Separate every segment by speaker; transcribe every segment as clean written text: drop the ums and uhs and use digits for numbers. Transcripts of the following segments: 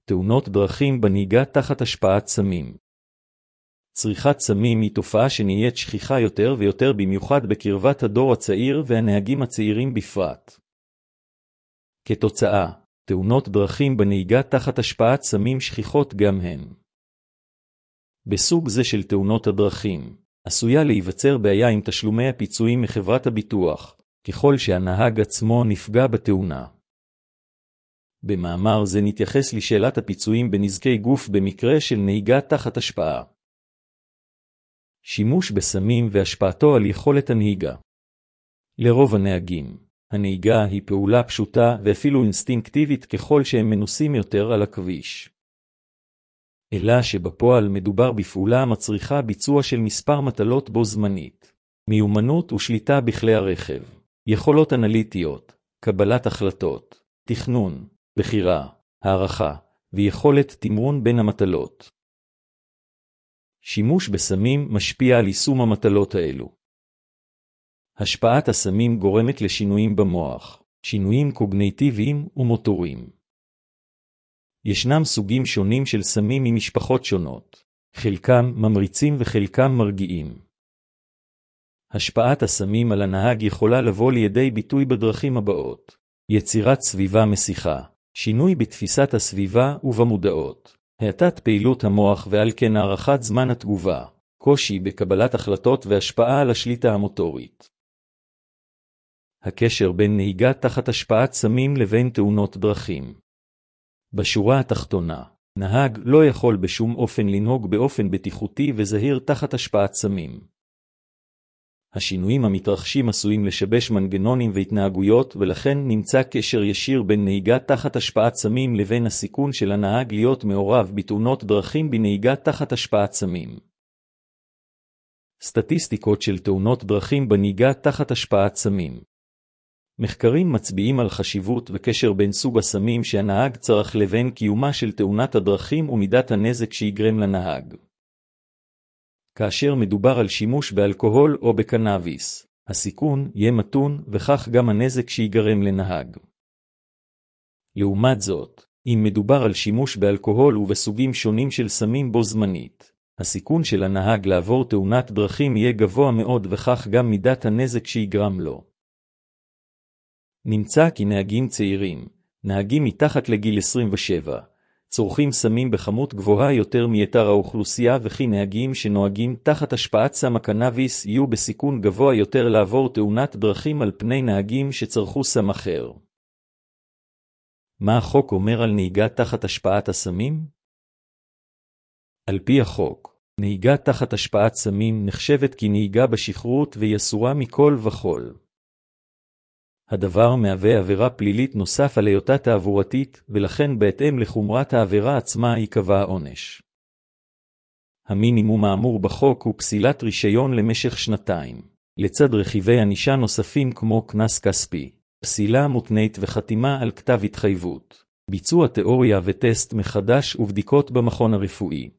Speaker 1: תאונות דרכים בנהיגה תחת השפעת סמים. צריכת סמים היא תופעה שנהיית שכיחה יותר ויותר במיוחד בקרבת הדור הצעיר והנהגים הצעירים בפרט. כתוצאה, תאונות דרכים בנהיגה תחת השפעת סמים שכיחות גם הן. בסוג זה של תאונות הדרכים, עשויה להיווצר בעיה עם תשלומי הפיצויים מחברת הביטוח, ככל שהנהג עצמו נפגע בתאונה. במאמר זה נתייחס לשאלת הפיצויים בנזקי גוף במקרה של נהיגה תחת השפעה. שימוש בסמים והשפעתו על יכולת הנהיגה. לרוב הנהגים, הנהיגה היא פעולה פשוטה ואפילו אינסטינקטיבית ככל שהם מנוסים יותר על הכביש. אלא שבפועל מדובר בפעולה המצריכה ביצוע של מספר מטלות בו זמנית, מיומנות ושליטה בכלי הרכב, יכולות אנליטיות, קבלת החלטות, תכנון, בחירה, הערכה, ויכולת תמרון בין המטלות. שימוש בסמים משפיע על יישום המטלות האלו. השפעת הסמים גורמת לשינויים במוח, שינויים קוגניטיביים ומוטוריים. ישנם סוגים שונים של סמים ממשפחות שונות, חלקם ממריצים וחלקם מרגיעים. השפעת הסמים על הנהג יכולה לבוא לידי ביטוי בדרכים הבאות: יצירת סביבה מסיחה, שינוי בתפיסת הסביבה ובמודעות, האטת פעילות המוח ועל כן הארכת זמן התגובה, קושי בקבלת החלטות והשפעה על השליטה המוטורית. הקשר בין נהיגה תחת השפעת סמים לבין תאונות דרכים. בשורה התחתונה, נהג לא יכול בשום אופן לנהוג באופן בטיחותי וזהיר תחת השפעת סמים. השינויים המתרחשים עשויים לשבש מנגנונים והתנהגויות, ולכן נמצא קשר ישיר בין נהיגה תחת השפעת סמים לבין הסיכון של הנהג להיות מעורב בתאונות דרכים בנהיגה תחת השפעת סמים. סטטיסטיקות של תאונות דרכים בנהיגה תחת השפעת סמים. מחקרים מצביעים על חשיבות וקשר בין סוג הסמים שהנהג צרך לבין קיומה של תאונת הדרכים ומידת הנזק שיגרם לנהג. כאשר מדובר על שימוש באלכוהול או בקנאביס, הסיכון יהיה מתון וכך גם הנזק שיגרם לנהג. לעומת זאת, אם מדובר על שימוש באלכוהול ובסוגים שונים של סמים בו זמנית, הסיכון של הנהג לעבור תאונת דרכים יהיה גבוה מאוד וכך גם מידת הנזק שיגרם לו. נמצא כי נהגים צעירים, נהגים מתחת לגיל 27, צורכים סמים בכמות גבוהה יותר מיתר האוכלוסייה וכי נהגים שנוהגים תחת השפעת סם הקנאביס יהיו בסיכון גבוה יותר לעבור תאונת דרכים על פני נהגים שצרכו סם אחר. מה החוק אומר על נהיגה תחת השפעת הסמים? על פי החוק, נהיגה תחת השפעת סמים נחשבת כנהיגה בשכרות והיא אסורה מכל וכל. הדבר מהווה עבירה פלילית נוסף על היותה תעבורתית, ולכן בהתאם לחומרת העבירה עצמה ייקבע העונש. המינימום האמור בחוק הוא פסילת רישיון למשך 2 לצד רכיבי ענישה נוספים כמו קנס כספי, פסילה מותנית וחתימה על כתב התחייבות, ביצוע תיאוריה וטסט מחדש ובדיקות במכון הרפואי.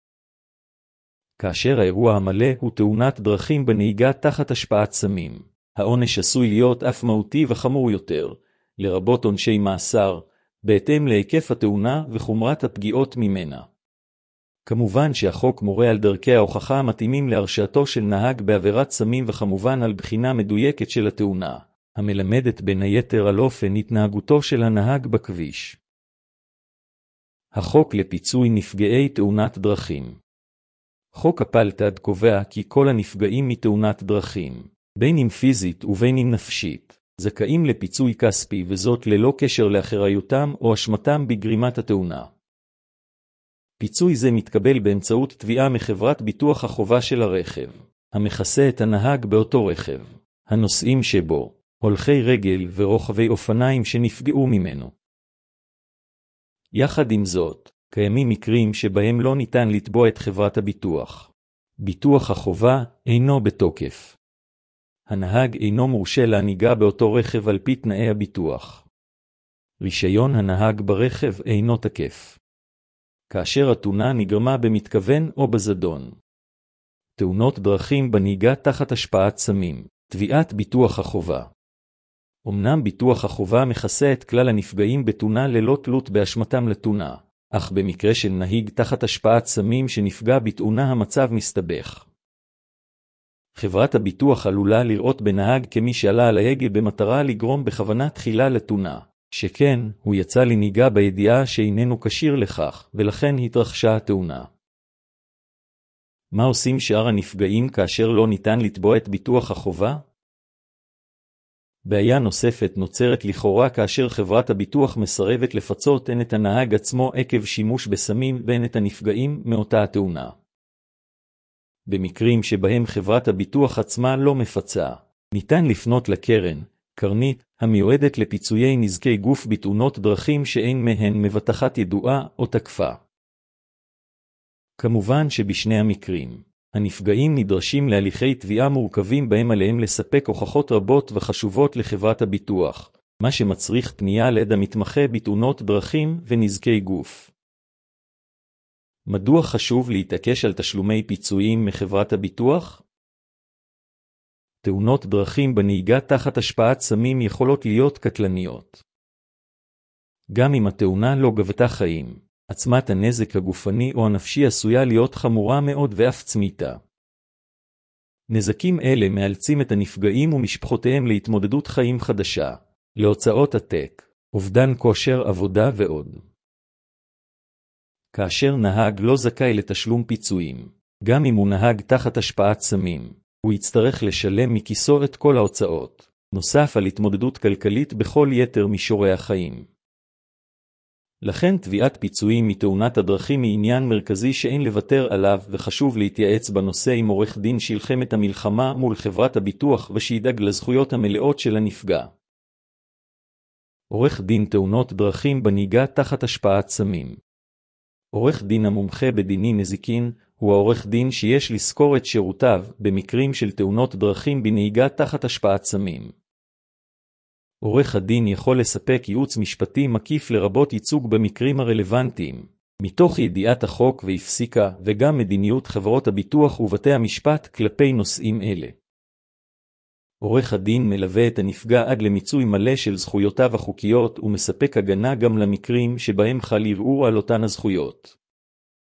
Speaker 1: כאשר האירוע המלא הוא תאונת דרכים בנהיגה תחת השפעת סמים, העונש עשוי להיות אף מהותי וחמור יותר, לרבות עונשי מאסר, בהתאם להיקף התאונה וחומרת הפגיעות ממנה. כמובן שהחוק מורה על דרכי ההוכחה המתאימים להרשעתו של נהג בעבירת סמים וכמובן על בחינה מדויקת של התאונה, המלמדת בין היתר על אופן התנהגותו של הנהג בכביש. החוק לפיצוי נפגעי תאונת דרכים. חוק הפלת"ד קובע כי כל הנפגעים מתאונת דרכים, בין אם פיזית ובין אם נפשית, זכאים לפיצוי כספי וזאת ללא קשר לאחריותם או אשמתם בגרימת התאונה. פיצוי זה מתקבל באמצעות תביעה מחברת ביטוח החובה של הרכב, המכסה את הנהג באותו רכב, הנוסעים שבו, הולכי רגל ורוכבי אופניים שנפגעו ממנו. יחד עם זאת, קיימים מקרים שבהם לא ניתן לתבוע את חברת הביטוח. ביטוח החובה אינו בתוקף. הנהג אינו מורשה להנהיגה באותו רכב על פי תנאי הביטוח. רישיון הנהג ברכב אינו תקף. כאשר התאונה נגרמה במתכוון או בזדון. תאונות דרכים בנהיגה תחת השפעת סמים. תביעת ביטוח החובה. אמנם ביטוח החובה מכסה את כלל הנפגעים בתאונה ללא תלות באשמתם לתאונה, אך במקרה של נהיג תחת השפעת סמים שנפגע בתאונה המצב מסתבך. חברת הביטוח עלולה לראות בנהג כמי שעלה על ההגה במטרה לגרום בכוונה תחילה לתאונה, שכן הוא יצא לנהיגה בידיעה שאיננו כשיר לכך, ולכן התרחשה התאונה. מה עושים שאר הנפגעים כאשר לא ניתן לתבוע את ביטוח החובה? בעיה נוספת נוצרת לכאורה כאשר חברת הביטוח מסרבת לפצות הן את הנהג עצמו עקב שימוש בסמים והן את הנפגעים מאותה התאונה. במקרים שבהם חברת הביטוח עצמה לא מפצה, ניתן לפנות לקרן, קרנית, המיועדת לפיצויי נזקי גוף בתאונות דרכים שאין מהן מבטחת ידועה או תקפה. כמובן שבשני המקרים, הנפגעים נדרשים להליכי תביעה מורכבים בהם עליהם לספק הוכחות רבות וחשובות לחברת הביטוח, מה שמצריך פנייה לעד המתמחה בתאונות דרכים ונזקי גוף. מדוע חשוב להתעקש על תשלומי פיצויים מחברת הביטוח? תאונות דרכים בנהיגה תחת השפעת סמים יכולות להיות קטלניות. גם אם התאונה לא גבתה חיים, עצמת הנזק הגופני או הנפשי עשויה להיות חמורה מאוד ואף צמיתה. נזקים אלה מאלצים את הנפגעים ומשפחותיהם להתמודדות חיים חדשה, להוצאות עתק, אובדן כושר עבודה ועוד. כאשר נהג לא זכאי לתשלום פיצויים, גם אם הוא נהג תחת השפעת סמים, הוא יצטרך לשלם מכיסו את כל ההוצאות, נוסף על התמודדות כלכלית בכל יתר מישורי החיים. לכן תביעת פיצויים מתאונת הדרכים היא עניין מרכזי שאין לוותר עליו, וחשוב להתייעץ בנושא עם עורך דין שילחם את המלחמה מול חברת הביטוח ושידאג לזכויות המלאות של הנפגע. עורך דין תאונות דרכים בנהיגה תחת השפעת סמים. עורך דין המומחה בדיני נזיקין הוא העורך דין שיש לזכור את שירותיו במקרים של תאונות דרכים בנהיגה תחת השפעת סמים. עורך הדין יכול לספק ייעוץ משפטי מקיף לרבות ייצוג במקרים הרלוונטיים, מתוך ידיעת החוק והפסיקה וגם מדיניות חברות הביטוח ובתי המשפט כלפי נושאים אלה. עורך הדין מלווה את הנפגע עד למיצוי מלא של זכויותיו החוקיות ומספק הגנה גם למקרים שבהם חל ערעור על אותן הזכויות.